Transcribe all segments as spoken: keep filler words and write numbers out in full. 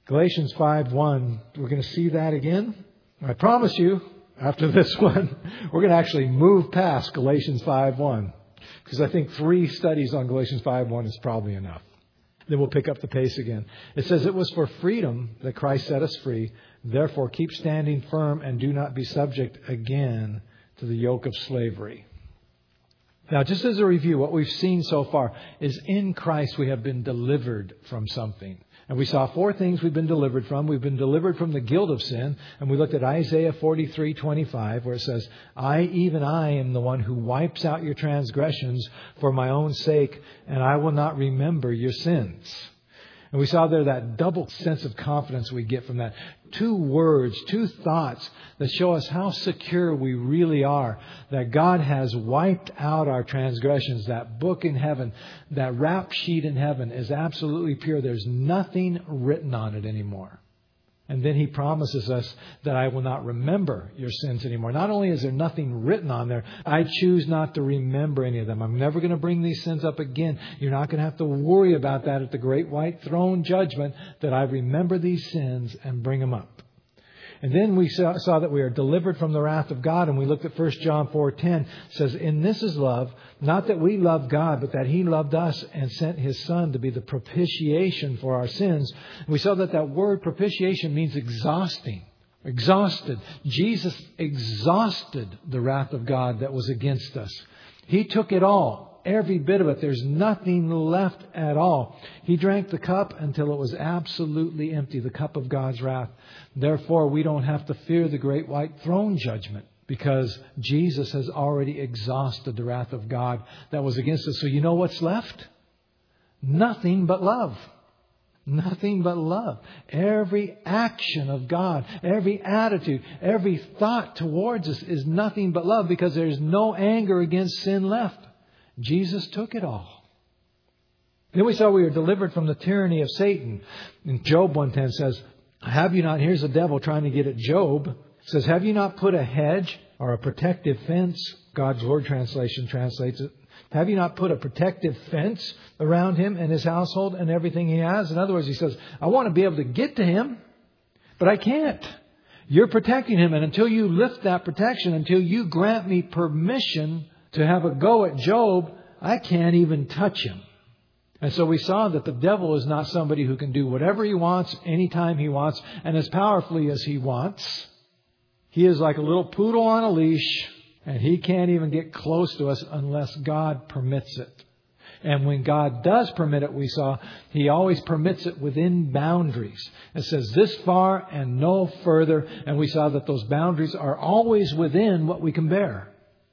Galatians five one, we're going to see that again. I promise you, after this one, we're going to actually move past Galatians five one. Because I think three studies on Galatians five one is probably enough. Then we'll pick up the pace again. It says, it was for freedom that Christ set us free. Therefore, keep standing firm and do not be subject again to the yoke of slavery. Now, just as a review, what we've seen so far is in Christ we have been delivered from something. And we saw four things we've been delivered from. We've been delivered from the guilt of sin. And we looked at Isaiah forty-three twenty-five, where it says, I, even I, am the one who wipes out your transgressions for my own sake, and I will not remember your sins. And we saw there that double sense of confidence we get from that. Two words, two thoughts that show us how secure we really are. That God has wiped out our transgressions. That book in heaven, that rap sheet in heaven is absolutely pure. There's nothing written on it anymore. And then He promises us that I will not remember your sins anymore. Not only is there nothing written on there, I choose not to remember any of them. I'm never going to bring these sins up again. You're not going to have to worry about that at the great white throne judgment, that I remember these sins and bring them up. And then we saw, saw that we are delivered from the wrath of God. And we looked at First John four ten. It says, in this is love, not that we loved God, but that He loved us and sent His Son to be the propitiation for our sins. And we saw that that word propitiation means exhausting. Exhausted. Jesus exhausted the wrath of God that was against us. He took it all. Every bit of it. There's nothing left at all. He drank the cup until it was absolutely empty, the cup of God's wrath. Therefore, we don't have to fear the great white throne judgment, because Jesus has already exhausted the wrath of God that was against us. So you know what's left? Nothing but love. Nothing but love. Every action of God, every attitude, every thought towards us is nothing but love, because there's no anger against sin left. Jesus took it all. Then we saw we were delivered from the tyranny of Satan. And Job one ten says, have you not, here's the devil trying to get at Job. It says, have you not put a hedge or a protective fence? God's Word translation translates it. Have you not put a protective fence around him and his household and everything he has? In other words, he says, I want to be able to get to him, but I can't. You're protecting him. And until you lift that protection, until you grant me permission to have a go at Job, I can't even touch him. And so we saw that the devil is not somebody who can do whatever he wants, anytime he wants, and as powerfully as he wants. He is like a little poodle on a leash, and he can't even get close to us unless God permits it. And when God does permit it, we saw, He always permits it within boundaries. It says this far and no further. And we saw that those boundaries are always within what we can bear.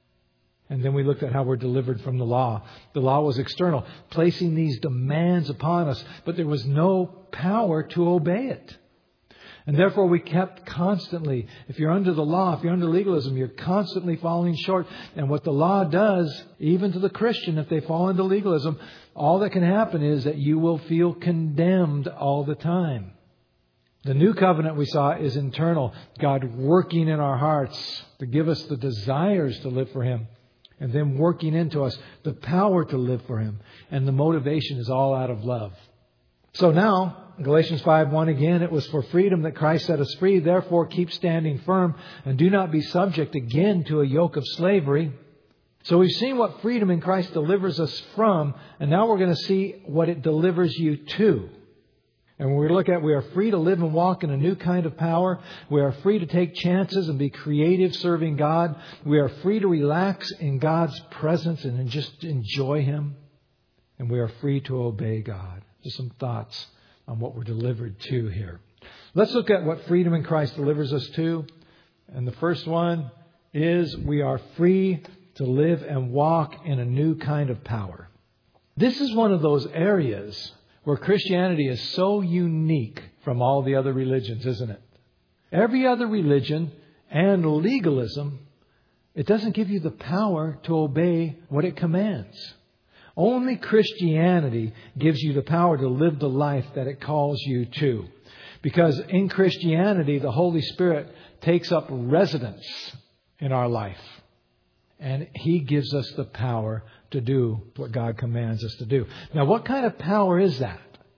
And then we looked at how we're delivered from the law. The law was external, placing these demands upon us, but there was no power to obey it. And therefore we kept constantly, if you're under the law, if you're under legalism, you're constantly falling short. And what the law does, even to the Christian, if they fall into legalism, all that can happen is that you will feel condemned all the time. The new covenant we saw is internal. God working in our hearts to give us the desires to live for Him. And then working into us the power to live for Him. And the motivation is all out of love. So now, Galatians five one again, it was for freedom that Christ set us free. Therefore, keep standing firm and do not be subject again to a yoke of slavery. So we've seen what freedom in Christ delivers us from. And now we're going to see what it delivers you to. And when we look at, we are free to live and walk in a new kind of power. We are free to take chances and be creative serving God. We are free to relax in God's presence and just enjoy Him. And we are free to obey God. Just some thoughts on what we're delivered to here. Let's look at what freedom in Christ delivers us to. And the first one is we are free to live and walk in a new kind of power. This is one of those areas where Christianity is so unique from all the other religions, isn't it? Every other religion and legalism, it doesn't give you the power to obey what it commands. Only Christianity gives you the power to live the life that it calls you to. Because in Christianity, the Holy Spirit takes up residence in our life. And He gives us the power to do what God commands us to do. Now, what kind of power is that?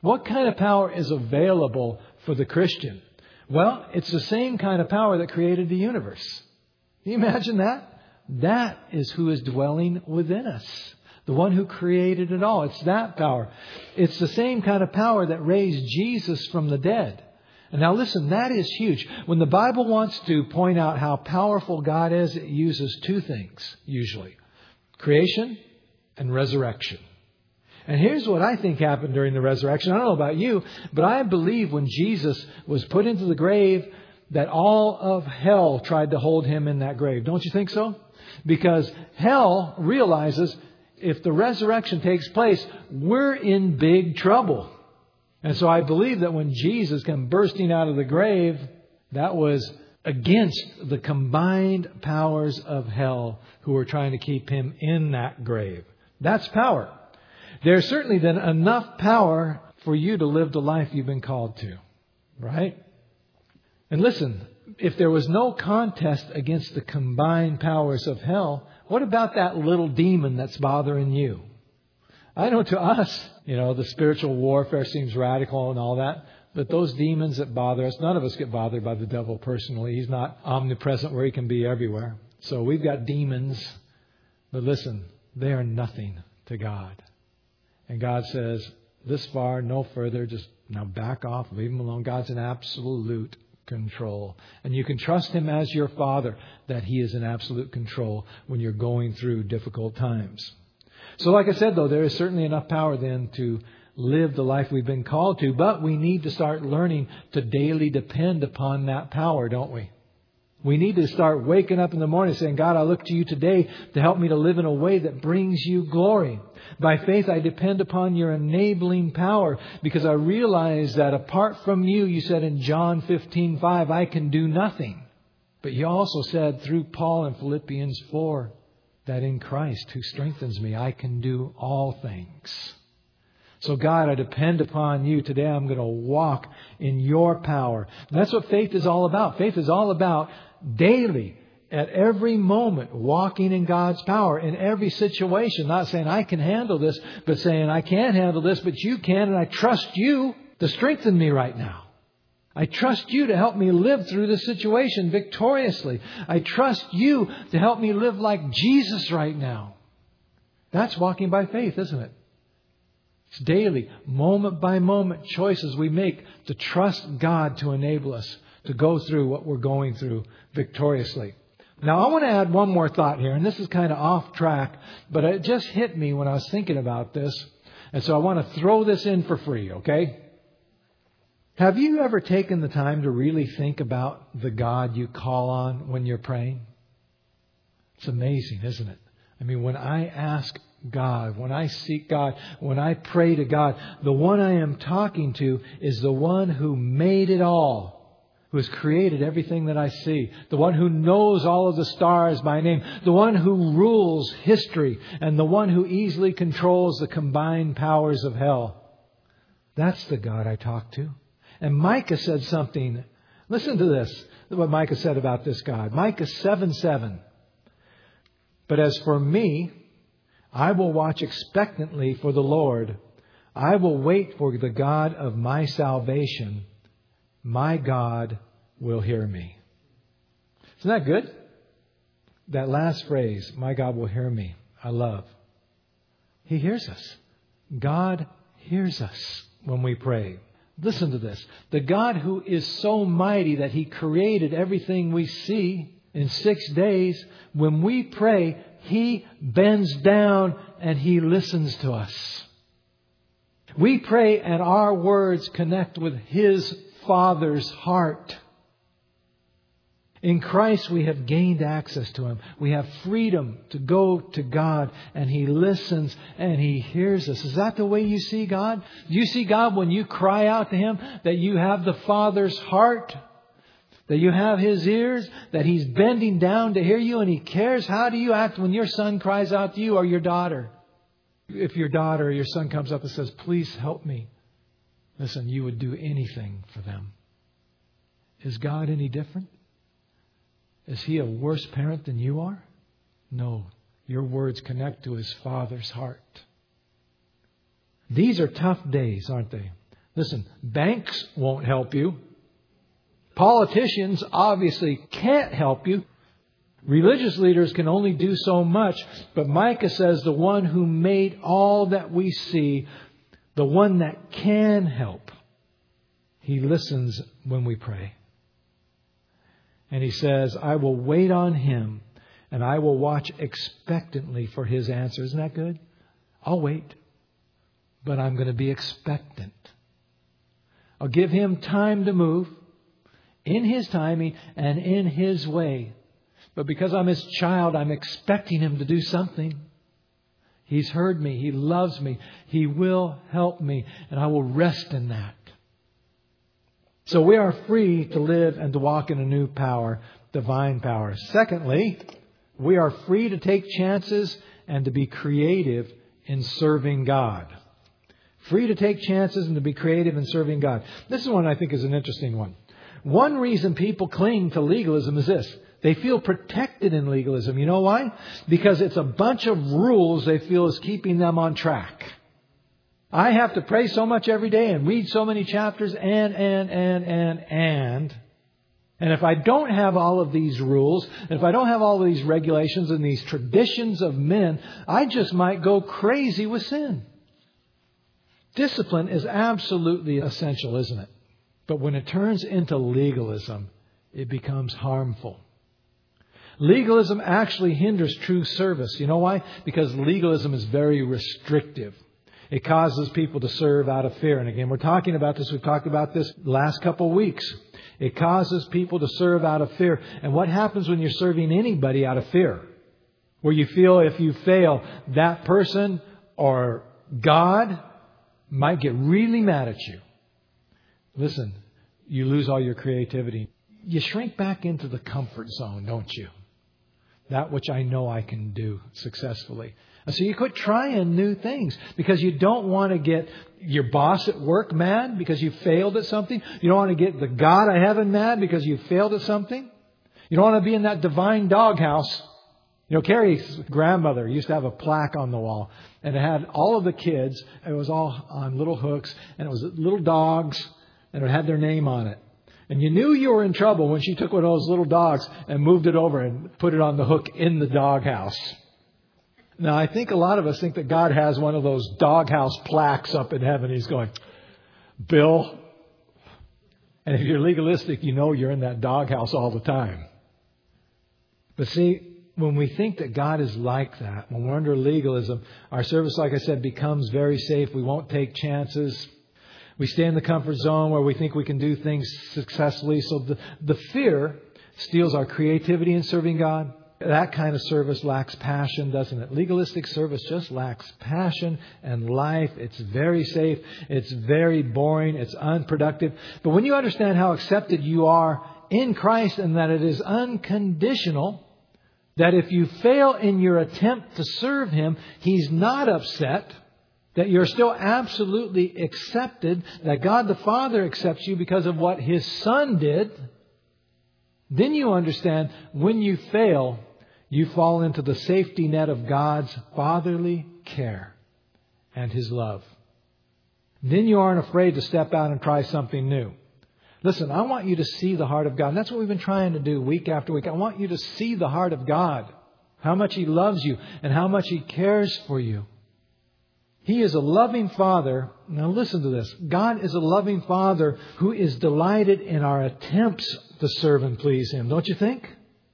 What kind of power is available for the Christian? Well, it's the same kind of power that created the universe. Can you imagine that? That is who is dwelling within us. The one who created it all. It's that power. It's the same kind of power that raised Jesus from the dead. And now listen, that is huge. When the Bible wants to point out how powerful God is, it uses two things, usually. Creation and resurrection. And here's what I think happened during the resurrection. I don't know about you, but I believe when Jesus was put into the grave, that all of hell tried to hold him in that grave. Don't you think so? Because hell realizes if the resurrection takes place, we're in big trouble. And so I believe that when Jesus came bursting out of the grave, that was against the combined powers of hell who were trying to keep him in that grave. That's power. There's certainly then enough power for you to live the life you've been called to. Right? And listen, if there was no contest against the combined powers of hell, what about that little demon that's bothering you? I know to us, you know, the spiritual warfare seems radical and all that. But those demons that bother us, none of us get bothered by the devil personally. He's not omnipresent where he can be everywhere. So we've got demons. But listen, they are nothing to God. And God says, this far, no further, just now back off, leave him alone. God's in absolute control. And you can trust him as your Father that he is in absolute control when you're going through difficult times. So like I said, though, there is certainly enough power then to live the life we've been called to. But we need to start learning to daily depend upon that power, don't we? We need to start waking up in the morning saying, God, I look to you today to help me to live in a way that brings you glory. By faith, I depend upon your enabling power because I realize that apart from you, you said in John fifteen five, I can do nothing. But you also said through Paul in Philippians four that in Christ who strengthens me, I can do all things. So God, I depend upon you. Today I'm going to walk in your power. And that's what faith is all about. Faith is all about daily, at every moment, walking in God's power in every situation. Not saying I can handle this, but saying I can't handle this, but you can. And I trust you to strengthen me right now. I trust you to help me live through this situation victoriously. I trust you to help me live like Jesus right now. That's walking by faith, isn't it? It's daily, moment by moment choices we make to trust God to enable us to go through what we're going through victoriously. Now, I want to add one more thought here, and this is kind of off track, but it just hit me when I was thinking about this. And so I want to throw this in for free, okay? Have you ever taken the time to really think about the God you call on when you're praying? It's amazing, isn't it? I mean, when I ask God, when I seek God, when I pray to God, the one I am talking to is the one who made it all, who has created everything that I see, the one who knows all of the stars by name, the one who rules history, and the one who easily controls the combined powers of hell. That's the God I talk to. And Micah said something. Listen to this, what Micah said about this God. Micah seven seven. But as for me, I will watch expectantly for the Lord. I will wait for the God of my salvation. My God will hear me. Isn't that good? That last phrase, my God will hear me, I love. He hears us. God hears us when we pray. Listen to this. The God who is so mighty that He created everything we see in six days, when we pray, He bends down and He listens to us. We pray and our words connect with His Father's heart. In Christ we have gained access to Him. We have freedom to go to God, and He listens and He hears us. Is that the way you see God? Do you see God when you cry out to Him, that you have the Father's heart? That you have His ears? That He's bending down to hear you and He cares? How do you act when your son cries out to you, or your daughter? If your daughter or your son comes up and says, please help me. Listen, you would do anything for them. Is God any different? Is He a worse parent than you are? No. Your words connect to His Father's heart. These are tough days, aren't they? Listen, banks won't help you. Politicians obviously can't help you. Religious leaders can only do so much. But Micah says the one who made all that we see, the one that can help, He listens when we pray. And He says, I will wait on Him and I will watch expectantly for His answer. Isn't that good? I'll wait, but I'm going to be expectant. I'll give Him time to move in His timing and in His way. But because I'm His child, I'm expecting Him to do something. He's heard me. He loves me. He will help me. And I will rest in that. So we are free to live and to walk in a new power, divine power. Secondly, we are free to take chances and to be creative in serving God. Free to take chances and to be creative in serving God. This is one I think is an interesting one. One reason people cling to legalism is this. They feel protected in legalism. You know why? Because it's a bunch of rules they feel is keeping them on track. I have to pray so much every day and read so many chapters and, and, and, and, and. And if I don't have all of these rules, and if I don't have all of these regulations and these traditions of men, I just might go crazy with sin. Discipline is absolutely essential, isn't it? But when it turns into legalism, it becomes harmful. Legalism actually hinders true service. You know why? Because legalism is very restrictive. It causes people to serve out of fear. And again, we're talking about this. We've talked about this last couple of weeks. It causes people to serve out of fear. And what happens when you're serving anybody out of fear? Where you feel if you fail, that person or God might get really mad at you. Listen, you lose all your creativity. You shrink back into the comfort zone, don't you? That which I know I can do successfully. So you quit trying new things because you don't want to get your boss at work mad because you failed at something. You don't want to get the God of heaven mad because you failed at something. You don't want to be in that divine doghouse. You know, Carrie's grandmother used to have a plaque on the wall, and it had all of the kids. It was all on little hooks, and it was little dogs, and it had their name on it. And you knew you were in trouble when she took one of those little dogs and moved it over and put it on the hook in the doghouse. Now, I think a lot of us think that God has one of those doghouse plaques up in heaven. He's going, Bill. And if you're legalistic, you know you're in that doghouse all the time. But see, when we think that God is like that, when we're under legalism, our service, like I said, becomes very safe. We won't take chances. We stay in the comfort zone where we think we can do things successfully. So the, the fear steals our creativity in serving God. That kind of service lacks passion, doesn't it? Legalistic service just lacks passion and life. It's very safe. It's very boring. It's unproductive. But when you understand how accepted you are in Christ and that it is unconditional, that if you fail in your attempt to serve Him, He's not upset, that you're still absolutely accepted, that God the Father accepts you because of what His Son did, then you understand when you fail, you fall into the safety net of God's fatherly care and His love. Then you aren't afraid to step out and try something new. Listen, I want you to see the heart of God. And that's what we've been trying to do week after week. I want you to see the heart of God. How much He loves you and how much He cares for you. He is a loving Father. Now listen to this. God is a loving Father who is delighted in our attempts to serve and please Him. Don't you think?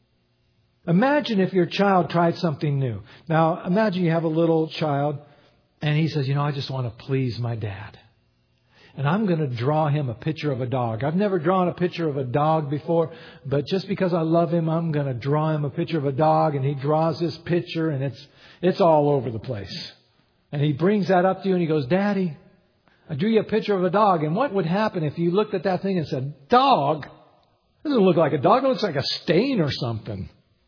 Imagine if your child tried something new. Now imagine you have a little child and he says, you know, I just want to please my dad. And I'm going to draw him a picture of a dog. I've never drawn a picture of a dog before, but just because I love him, I'm going to draw him a picture of a dog. And he draws this picture and it's it's all over the place. And he brings that up to you and he goes, Daddy, I drew you a picture of a dog. And what would happen if you looked at that thing and said, dog? It doesn't look like a dog. It looks like a stain or something.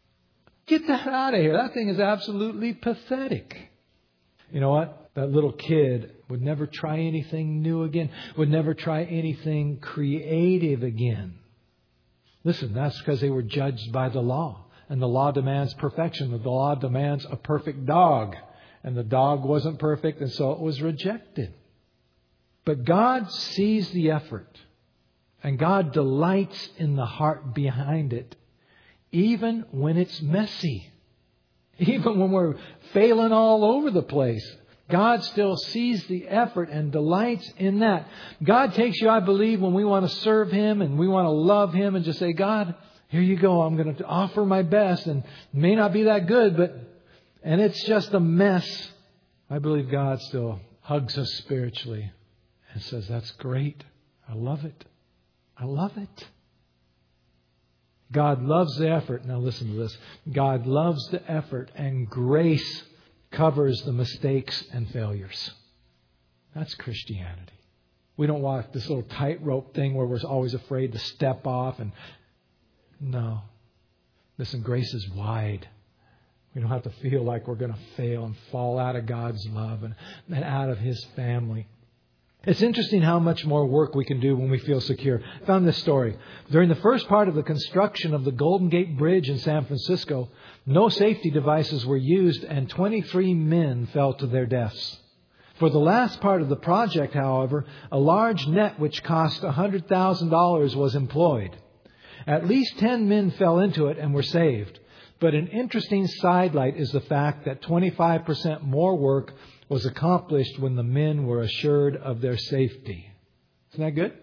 Get that out of here. That thing is absolutely pathetic. You know what? That little kid would never try anything new again, would never try anything creative again. Listen, that's because they were judged by the law. And the law demands perfection. The law demands a perfect dog. And the dog wasn't perfect, and so it was rejected. But God sees the effort. And God delights in the heart behind it. Even when it's messy. Even when we're failing all over the place. God still sees the effort and delights in that. God takes you, I believe, when we want to serve Him and we want to love Him and just say, God, here you go. I'm going to offer my best, and it may not be that good, but, and it's just a mess. I believe God still hugs us spiritually and says, that's great. I love it. I love it. God loves the effort. Now listen to this. God loves the effort, and grace covers the mistakes and failures. That's Christianity. We don't walk this little tightrope thing where we're always afraid to step off. And no. Listen, grace is wide. We don't have to feel like we're going to fail and fall out of God's love and, and out of His family. It's interesting how much more work we can do when we feel secure. I found this story. During the first part of the construction of the Golden Gate Bridge in San Francisco, no safety devices were used and twenty-three men fell to their deaths. For the last part of the project, however, a large net which cost one hundred thousand dollars was employed. At least ten men fell into it and were saved. But an interesting sidelight is the fact that twenty-five percent more work was accomplished when the men were assured of their safety. Isn't that good?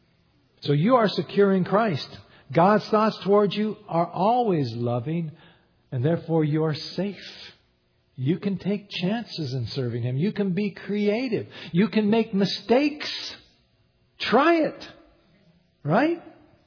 So you are secure in Christ. God's thoughts towards you are always loving, and therefore you are safe. You can take chances in serving Him. You can be creative. You can make mistakes. Try it. Right?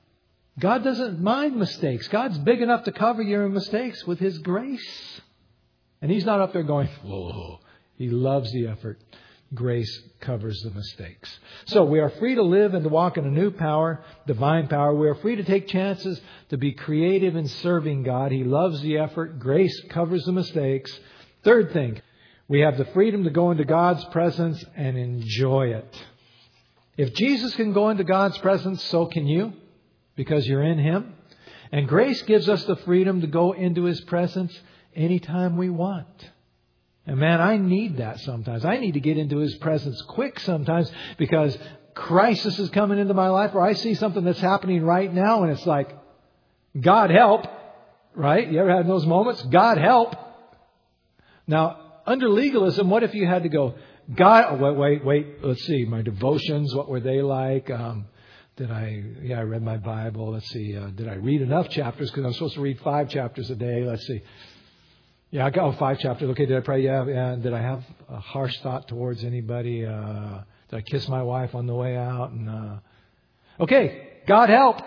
God doesn't mind mistakes. God's big enough to cover your mistakes with His grace. And He's not up there going, whoa. He loves the effort. Grace covers the mistakes. So we are free to live and to walk in a new power, divine power. We are free to take chances, to be creative in serving God. He loves the effort. Grace covers the mistakes. Third thing, we have the freedom to go into God's presence and enjoy it. If Jesus can go into God's presence, so can you, because you're in Him. And grace gives us the freedom to go into His presence anytime we want. And man, I need that sometimes. I need to get into His presence quick sometimes because crisis is coming into my life, or I see something that's happening right now and it's like, God help, right? You ever had those moments? God help. Now, under legalism, what if you had to go, God, oh, wait, wait, wait, let's see, my devotions, what were they like? Um, did I, yeah, I read my Bible. Let's see, uh, did I read enough chapters? Because I'm supposed to read five chapters a day. Let's see. Yeah, I got oh, five chapters. Okay, did I pray? Yeah, yeah. Did I have a harsh thought towards anybody? Uh, did I kiss my wife on the way out? And uh, okay, God help.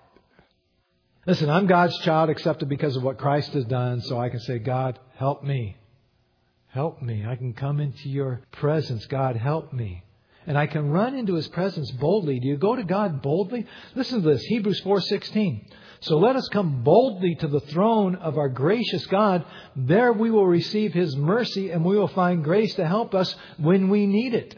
Listen, I'm God's child accepted because of what Christ has done. So I can say, God, help me. Help me. I can come into your presence. God, help me. And I can run into His presence boldly. Do you go to God boldly? Listen to this. Hebrews four sixteen. So let us come boldly to the throne of our gracious God. There we will receive His mercy and we will find grace to help us when we need it.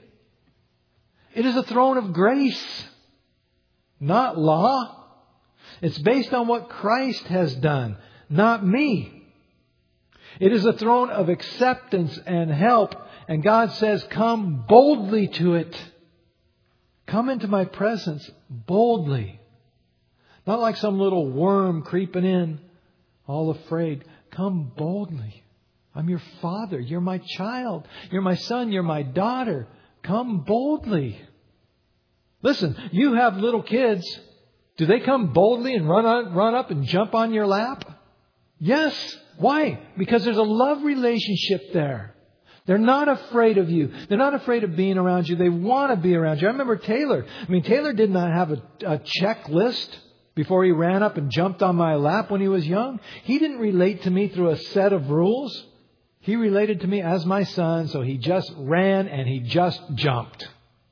It is a throne of grace, not law. It's based on what Christ has done, not me. It is a throne of acceptance and help. And God says, come boldly to it. Come into my presence boldly. Not like some little worm creeping in, all afraid. Come boldly. I'm your Father. You're my child. You're my son. You're my daughter. Come boldly. Listen, you have little kids. Do they come boldly and run on, run up and jump on your lap? Yes. Why? Because there's a love relationship there. They're not afraid of you. They're not afraid of being around you. They want to be around you. I remember Taylor. I mean, Taylor did not have a, a checklist before he ran up and jumped on my lap when he was young. He didn't relate to me through a set of rules. He related to me as my son, so he just ran and he just jumped.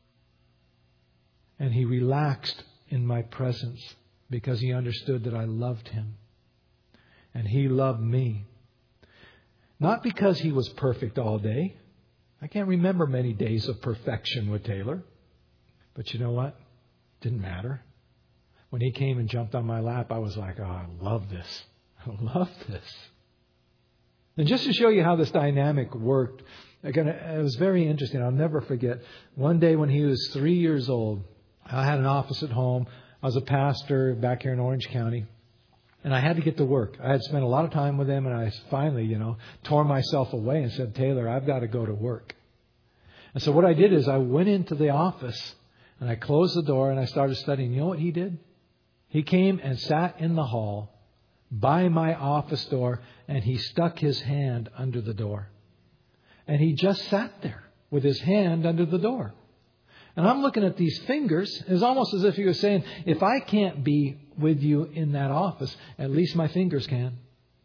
And he relaxed in my presence because he understood that I loved him. And he loved me. Not because he was perfect all day. I can't remember many days of perfection with Taylor. But you know what? Didn't matter. When he came and jumped on my lap, I was like, oh, I love this. I love this. And just to show you how this dynamic worked, again, it was very interesting. I'll never forget. One day when he was three years old, I had an office at home. I was a pastor back here in Orange County. And I had to get to work. I had spent a lot of time with him, and I finally, you know, tore myself away and said, Taylor, I've got to go to work. And so what I did is I went into the office, and I closed the door, and I started studying. You know what he did? He came and sat in the hall by my office door, and he stuck his hand under the door. And he just sat there with his hand under the door. And I'm looking at these fingers. It's almost as if he was saying, if I can't be with you in that office, at least my fingers can.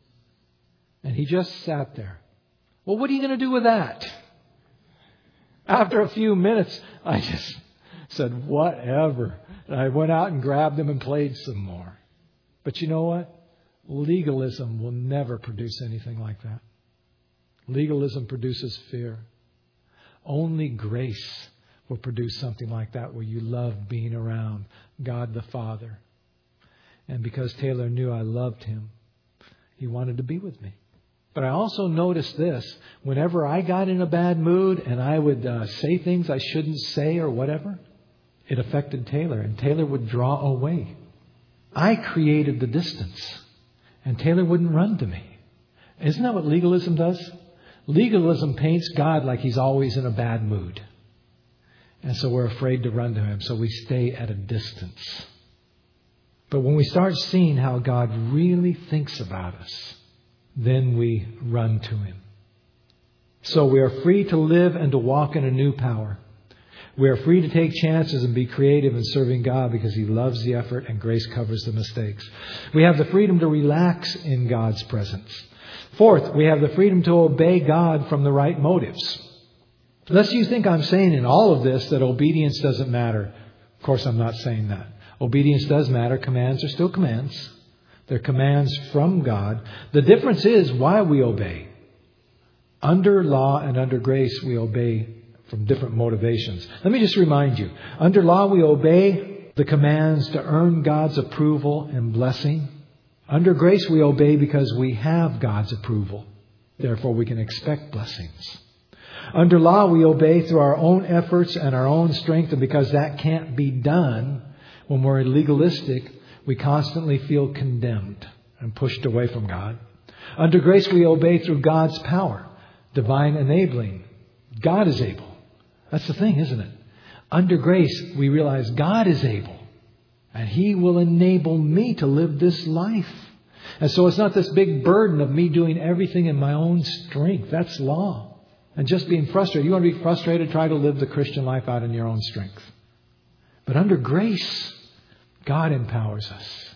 And he just sat there. Well, what are you going to do with that? After a few minutes, I just said, whatever. And I went out and grabbed him and played some more. But you know what? Legalism will never produce anything like that. Legalism produces fear. Only grace will produce something like that where you love being around God the Father. And because Taylor knew I loved him, he wanted to be with me. But I also noticed this. Whenever I got in a bad mood and I would uh, say things I shouldn't say or whatever, it affected Taylor. And Taylor would draw away. I created the distance. And Taylor wouldn't run to me. Isn't that what legalism does? Legalism paints God like he's always in a bad mood. And so we're afraid to run to him. So we stay at a distance. But when we start seeing how God really thinks about us, then we run to him. So we are free to live and to walk in a new power. We are free to take chances and be creative in serving God because he loves the effort and grace covers the mistakes. We have the freedom to relax in God's presence. Fourth, we have the freedom to obey God from the right motives. Lest you think I'm saying in all of this that obedience doesn't matter. Of course, I'm not saying that. Obedience does matter. Commands are still commands. They're commands from God. The difference is why we obey. Under law and under grace, we obey from different motivations. Let me just remind you. Under law, we obey the commands to earn God's approval and blessing. Under grace, we obey because we have God's approval. Therefore, we can expect blessings. Under law, we obey through our own efforts and our own strength. And because that can't be done, when we're legalistic, we constantly feel condemned and pushed away from God. Under grace, we obey through God's power, divine enabling. God is able. That's the thing, isn't it? Under grace, we realize God is able. And he will enable me to live this life. And so it's not this big burden of me doing everything in my own strength. That's law. And just being frustrated. You want to be frustrated? Try to live the Christian life out in your own strength. But under grace, God empowers us.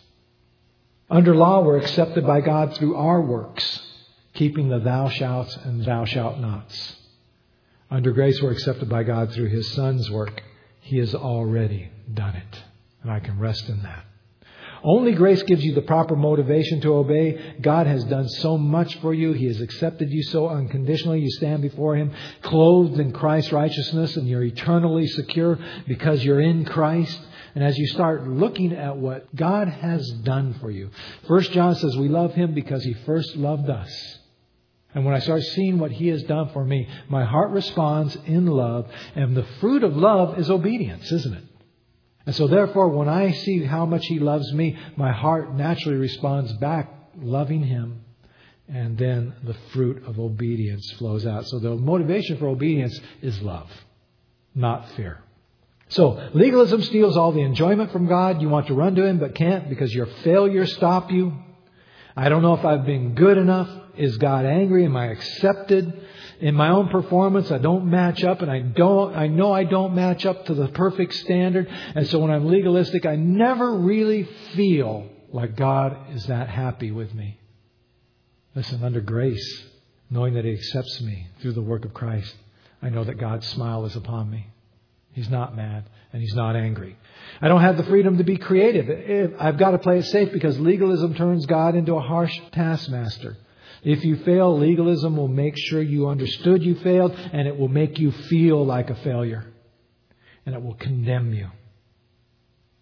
Under law, we're accepted by God through our works, keeping the thou shalt and thou shalt nots. Under grace, we're accepted by God through his Son's work. He has already done it. And I can rest in that. Only grace gives you the proper motivation to obey. God has done so much for you. He has accepted you so unconditionally. You stand before him clothed in Christ's righteousness, and you're eternally secure because you're in Christ. And as you start looking at what God has done for you, First John says we love him because he first loved us. And when I start seeing what he has done for me, my heart responds in love. And the fruit of love is obedience, isn't it? And so therefore, when I see how much he loves me, my heart naturally responds back, loving him. And then the fruit of obedience flows out. So the motivation for obedience is love, not fear. So legalism steals all the enjoyment from God. You want to run to him but can't because your failures stop you. I don't know if I've been good enough. Is God angry? Am I accepted? In my own performance, I don't match up, and I don't. I know I don't match up to the perfect standard. And so when I'm legalistic, I never really feel like God is that happy with me. Listen, under grace, knowing that he accepts me through the work of Christ, I know that God's smile is upon me. He's not mad and he's not angry. I don't have the freedom to be creative. I've got to play it safe because legalism turns God into a harsh taskmaster. If you fail, legalism will make sure you understood you failed, and it will make you feel like a failure. And it will condemn you.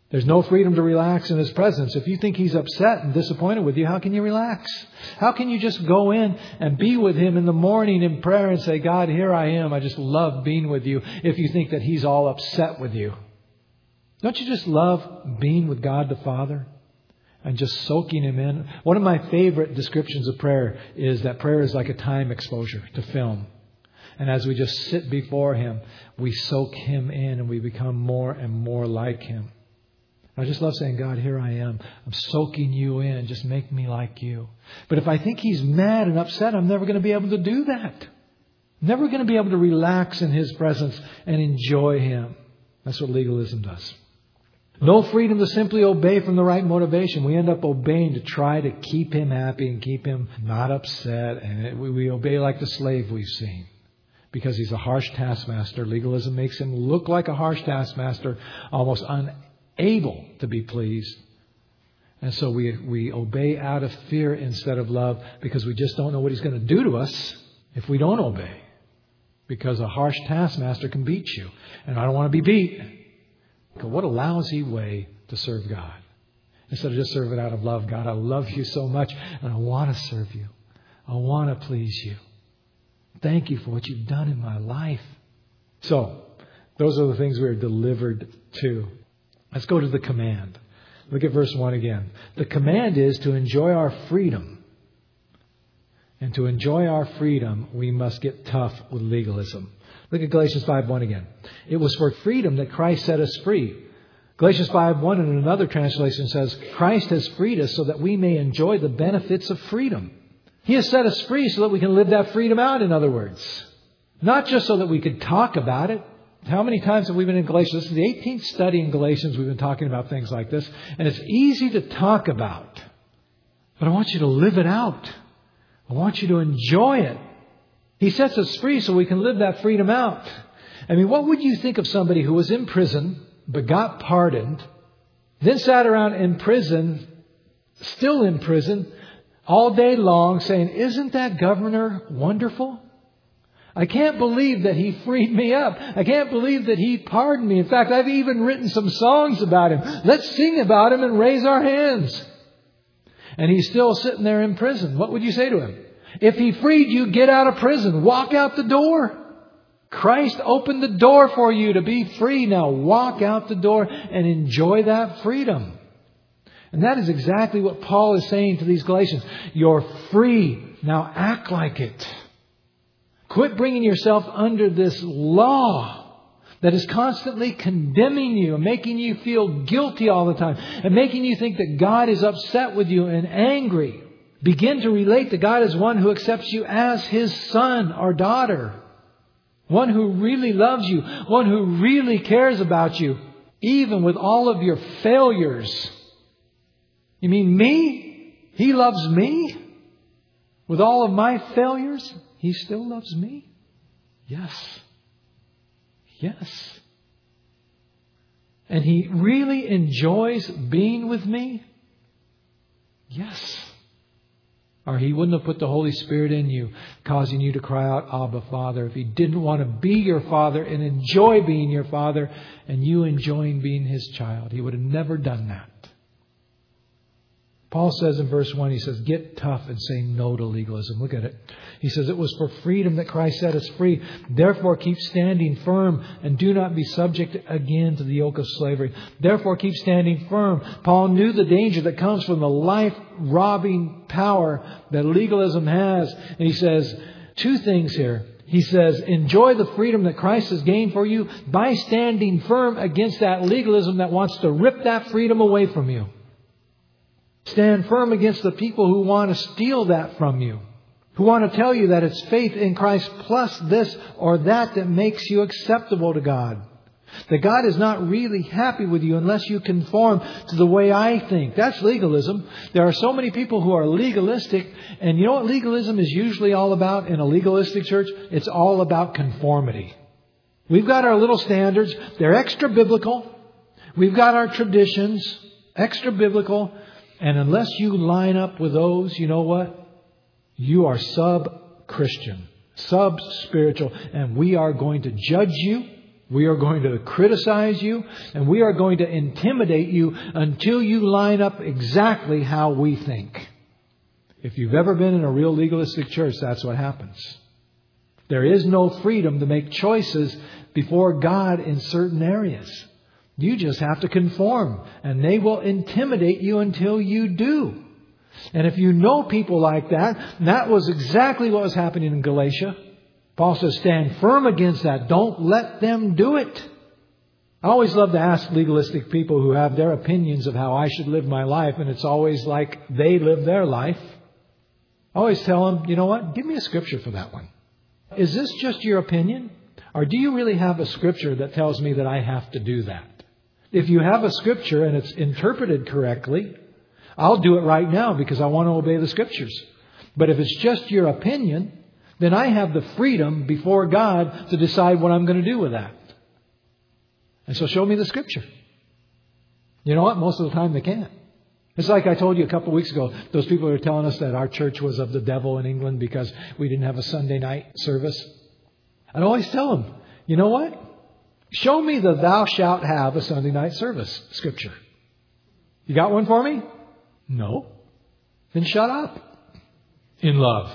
There's no freedom to relax in His presence. If you think He's upset and disappointed with you, how can you relax? How can you just go in and be with Him in the morning in prayer and say, God, here I am. I just love being with you, if you think that He's all upset with you? Don't you just love being with God the Father and just soaking Him in? One of my favorite descriptions of prayer is that prayer is like a time exposure to film. And as we just sit before Him, we soak Him in and we become more and more like Him. I just love saying, God, here I am. I'm soaking you in. Just make me like you. But if I think He's mad and upset, I'm never going to be able to do that. Never going to be able to relax in His presence and enjoy Him. That's what legalism does. No freedom to simply obey from the right motivation. We end up obeying to try to keep Him happy and keep Him not upset. And it, we, we obey like the slave we've seen. Because He's a harsh taskmaster. Legalism makes Him look like a harsh taskmaster, almost unable to be pleased. And so we, we obey out of fear instead of love, because we just don't know what He's going to do to us if we don't obey. Because a harsh taskmaster can beat you. And I don't want to be beat. What a lousy way to serve God. Instead of just serving out of love. God, I love you so much and I want to serve you. I want to please you. Thank you for what you've done in my life. So, those are the things we are delivered to. Let's go to the command. Look at verse one again. The command is to enjoy our freedom. And to enjoy our freedom, we must get tough with legalism. Look at Galatians five one again. It was for freedom that Christ set us free. Galatians five one in another translation says, Christ has freed us so that we may enjoy the benefits of freedom. He has set us free so that we can live that freedom out, in other words. Not just so that we could talk about it. How many times have we been in Galatians? This is the eighteenth study in Galatians. We've been talking about things like this. And it's easy to talk about. But I want you to live it out. I want you to enjoy it. He sets us free so we can live that freedom out. I mean, what would you think of somebody who was in prison but got pardoned, then sat around in prison, still in prison, all day long saying, isn't that governor wonderful? I can't believe that he freed me up. I can't believe that he pardoned me. In fact, I've even written some songs about him. Let's sing about him and raise our hands. And he's still sitting there in prison. What would you say to him? If he freed you, get out of prison. Walk out the door. Christ opened the door for you to be free. Now walk out the door and enjoy that freedom. And that is exactly what Paul is saying to these Galatians. You're free. Now act like it. Quit bringing yourself under this law that is constantly condemning you and making you feel guilty all the time and making you think that God is upset with you and angry. Begin to relate to God as one who accepts you as His son or daughter. One who really loves you. One who really cares about you. Even with all of your failures. You mean me? He loves me? With all of my failures? He still loves me? Yes. Yes. And He really enjoys being with me? Yes. Or He wouldn't have put the Holy Spirit in you, causing you to cry out, Abba, Father, if He didn't want to be your Father and enjoy being your Father and you enjoying being His child. He would have never done that. Paul says in verse one, he says, get tough and say no to legalism. Look at it. He says, it was for freedom that Christ set us free. Therefore, keep standing firm and do not be subject again to the yoke of slavery. Therefore, keep standing firm. Paul knew the danger that comes from the life-robbing power that legalism has. And he says two things here. He says, enjoy the freedom that Christ has gained for you by standing firm against that legalism that wants to rip that freedom away from you. Stand firm against the people who want to steal that from you. Who want to tell you that it's faith in Christ plus this or that that makes you acceptable to God. That God is not really happy with you unless you conform to the way I think. That's legalism. There are so many people who are legalistic. And you know what legalism is usually all about in a legalistic church? It's all about conformity. We've got our little standards. They're extra biblical. We've got our traditions. Extra biblical. And unless you line up with those, you know what? You are sub-Christian, sub-spiritual, and we are going to judge you We are going to criticize you, and we are going to intimidate you until you line up exactly how we think. If you've ever been in a real legalistic church, that's what happens. There is no freedom to make choices before God in certain areas. You just have to conform, and they will intimidate you until you do. And if you know people like that, that was exactly what was happening in Galatia. Paul says, stand firm against that. Don't let them do it. I always love to ask legalistic people who have their opinions of how I should live my life, and it's always like they live their life. I always tell them, you know what? Give me a scripture for that one. Is this just your opinion? Or do you really have a scripture that tells me that I have to do that? If you have a scripture and it's interpreted correctly, I'll do it right now because I want to obey the scriptures. But if it's just your opinion, then I have the freedom before God to decide what I'm going to do with that. And so show me the scripture. You know what? Most of the time they can't. It's like I told you a couple of weeks ago, those people who were telling us that our church was of the devil in England because we didn't have a Sunday night service. I'd always tell them, you know what? Show me the thou shalt have a Sunday night service scripture. You got one for me? No. Then shut up. In love.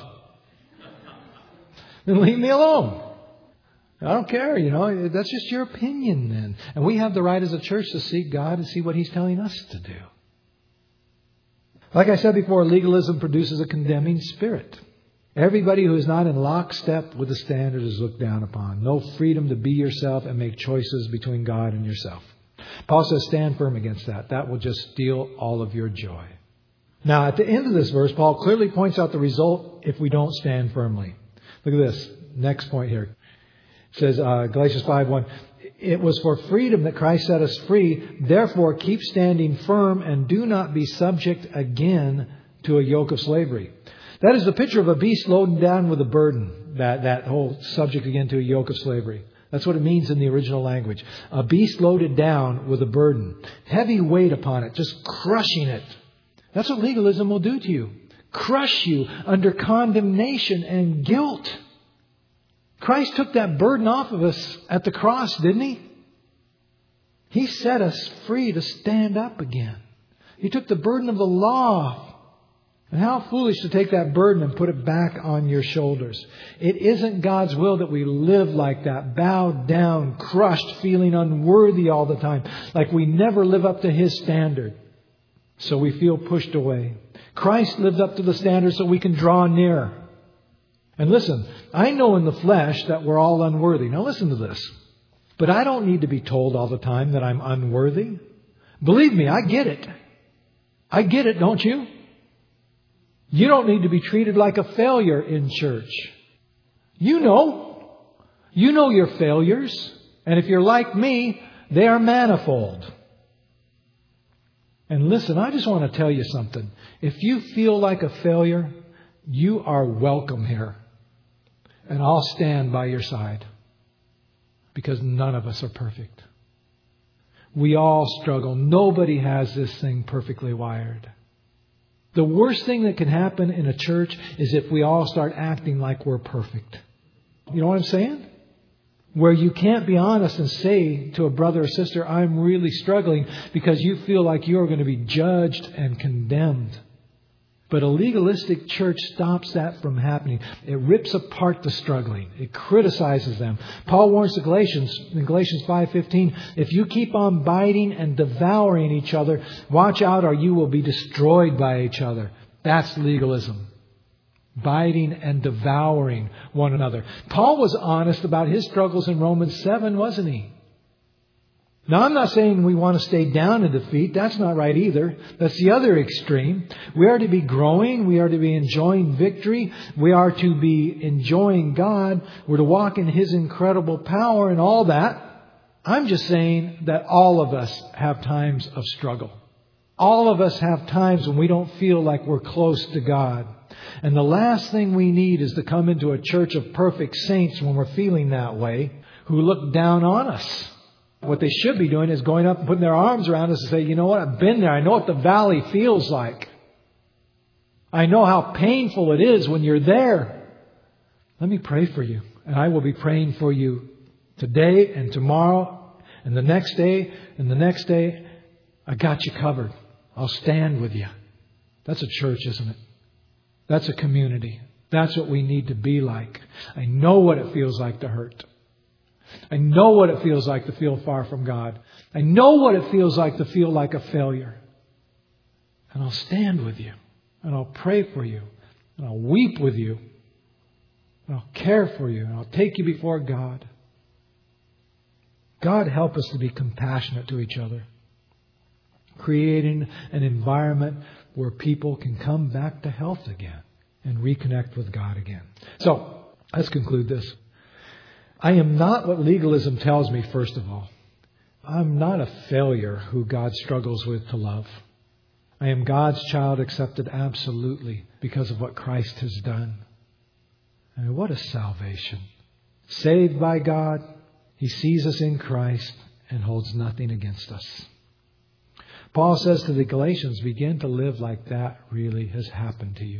Then leave me alone. I don't care, you know. That's just your opinion then. And we have the right as a church to seek God and see what He's telling us to do. Like I said before, legalism produces a condemning spirit. Everybody who is not in lockstep with the standard is looked down upon. No freedom to be yourself and make choices between God and yourself. Paul says, stand firm against that. That will just steal all of your joy. Now, at the end of this verse, Paul clearly points out the result if we don't stand firmly. Look at this. Next point here. It says, uh, Galatians five one, it was for freedom that Christ set us free. Therefore, keep standing firm and do not be subject again to a yoke of slavery. That is the picture of a beast loaded down with a burden. That, that whole subject again to a yoke of slavery. That's what it means in the original language. A beast loaded down with a burden. Heavy weight upon it, just crushing it. That's what legalism will do to you. Crush you under condemnation and guilt. Christ took that burden off of us at the cross, didn't He? He set us free to stand up again. He took the burden of the law. And how foolish to take that burden and put it back on your shoulders. It isn't God's will that we live like that, bowed down, crushed, feeling unworthy all the time, like we never live up to His standard. So we feel pushed away. Christ lived up to the standard so we can draw near. And listen, I know in the flesh that we're all unworthy. Now listen to this. But I don't need to be told all the time that I'm unworthy. Believe me, I get it. I get it, don't you? You don't need to be treated like a failure in church. You know. You know your failures. And if you're like me, they are manifold. And listen, I just want to tell you something. If you feel like a failure, you are welcome here. And I'll stand by your side. Because none of us are perfect. We all struggle. Nobody has this thing perfectly wired. The worst thing that can happen in a church is if we all start acting like we're perfect. You know what I'm saying? Where you can't be honest and say to a brother or sister, I'm really struggling, because you feel like you're going to be judged and condemned. But a legalistic church stops that from happening. It rips apart the struggling. It criticizes them. Paul warns the Galatians in Galatians five fifteen, if you keep on biting and devouring each other, watch out or you will be destroyed by each other. That's legalism. Biting and devouring one another. Paul was honest about his struggles in Romans seven, wasn't he? Now, I'm not saying we want to stay down in defeat. That's not right either. That's the other extreme. We are to be growing. We are to be enjoying victory. We are to be enjoying God. We're to walk in His incredible power and all that. I'm just saying that all of us have times of struggle. All of us have times when we don't feel like we're close to God. And the last thing we need is to come into a church of perfect saints when we're feeling that way, who look down on us. What they should be doing is going up and putting their arms around us and say, you know what, I've been there. I know what the valley feels like. I know how painful it is when you're there. Let me pray for you. And I will be praying for you Today and tomorrow and the next day and the next day, I got you covered. I'll stand with you. That's a church, isn't it? That's a community. That's what we need to be like. I know what it feels like to hurt. I know what it feels like to feel far from God. I know what it feels like to feel like a failure. And I'll stand with you. And I'll pray for you. And I'll weep with you. And I'll care for you. And I'll take you before God. God, help us to be compassionate to each other. Creating an environment where people can come back to health again and reconnect with God again. So, let's conclude this. I am not what legalism tells me, first of all. I'm not a failure who God struggles with to love. I am God's child, accepted absolutely because of what Christ has done. I mean, what a salvation. Saved by God, He sees us in Christ and holds nothing against us. Paul says to the Galatians, begin to live like that really has happened to you.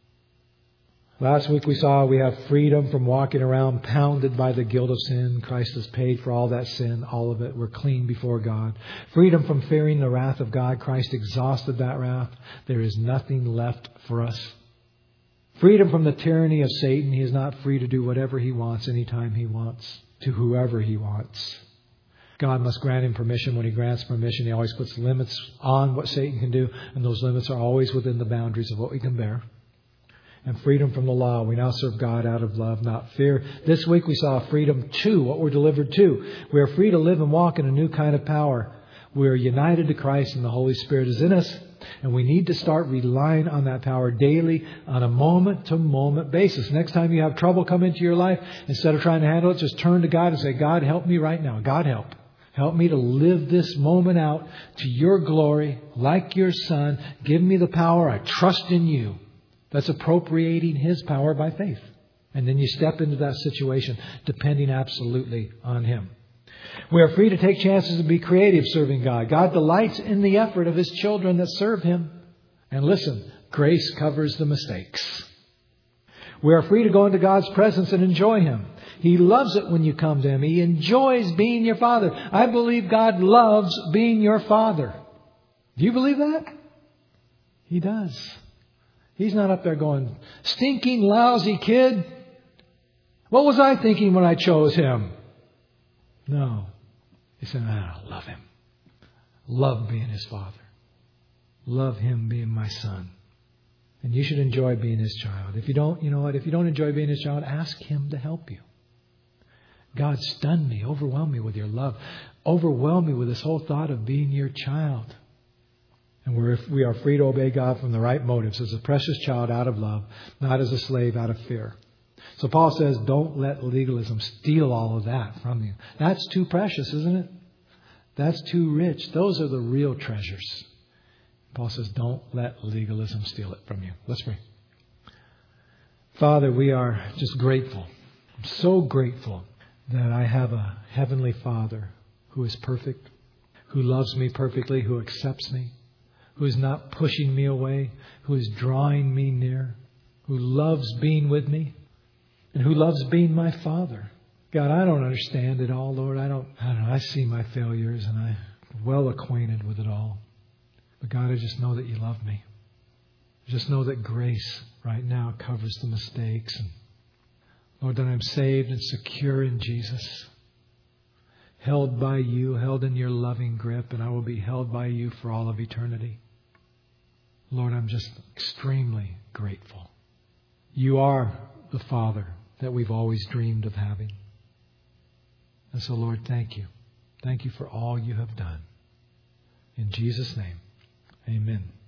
Last week we saw we have freedom from walking around pounded by the guilt of sin. Christ has paid for all that sin, all of it. We're clean before God. Freedom from fearing the wrath of God. Christ exhausted that wrath. There is nothing left for us. Freedom from the tyranny of Satan. He is not free to do whatever he wants, anytime he wants, to whoever he wants. God must grant him permission. When He grants permission, He always puts limits on what Satan can do. And those limits are always within the boundaries of what we can bear. And freedom from the law. We now serve God out of love, not fear. This week we saw freedom to what we're delivered to. We are free to live and walk in a new kind of power. We are united to Christ and the Holy Spirit is in us. And we need to start relying on that power daily on a moment-to-moment basis. Next time you have trouble come into your life, instead of trying to handle it, just turn to God and say, God, help me right now. God, help. Help me to live this moment out to Your glory, like Your Son. Give me the power. I trust in You. That's appropriating His power by faith. And then you step into that situation depending absolutely on Him. We are free to take chances and be creative serving God. God delights in the effort of His children that serve Him. And listen, grace covers the mistakes. We are free to go into God's presence and enjoy Him. He loves it when you come to Him. He enjoys being your Father. I believe God loves being your Father. Do you believe that? He does. He's not up there going, stinking, lousy kid. What was I thinking when I chose him? No. He said, I love him. Love being his father. Love him being my son. And you should enjoy being his child. If you don't, you know what? If you don't enjoy being his child, ask him to help you. God, stun me, overwhelm me with your love. Overwhelm me with this whole thought of being your child. And we're, we are free to obey God from the right motives, as a precious child out of love, not as a slave out of fear. So Paul says, don't let legalism steal all of that from you. That's too precious, isn't it? That's too rich. Those are the real treasures. Paul says, don't let legalism steal it from you. Let's pray. Father, we are just grateful. I'm so grateful that I have a heavenly Father who is perfect, who loves me perfectly, who accepts me, who is not pushing me away, who is drawing me near, who loves being with me, and who loves being my Father. God, I don't understand it all, Lord. I don't, I don't know. I see my failures and I'm well acquainted with it all. But God, I just know that you love me. I just know that grace right now covers the mistakes. And Lord, that I'm saved and secure in Jesus. Held by you, held in your loving grip, and I will be held by you for all of eternity. Lord, I'm just extremely grateful. You are the Father that we've always dreamed of having. And so, Lord, thank you. Thank you for all you have done. In Jesus' name, amen.